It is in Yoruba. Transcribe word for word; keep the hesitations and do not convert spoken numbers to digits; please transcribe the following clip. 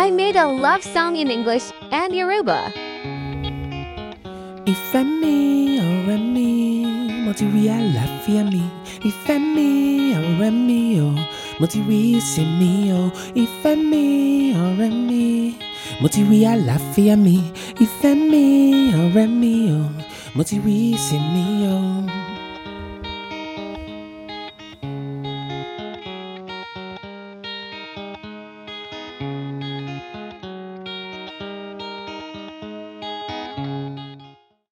I made a love song in English and Yoruba. Ìfẹ́ mi, ọ̀rẹ́ mi, mo ti rí àlàáfíà mi. Ìfẹ́ mi, ọ̀rẹ́ mi o, mo ti rí ìsinmi o. Ìfẹ́ mi, ọ̀rẹ́ mi, mo ti rí àlàáfíà mi. Ìfẹ́ mi, ọ̀rẹ́ mi o, mo ti rí ìsinmi o.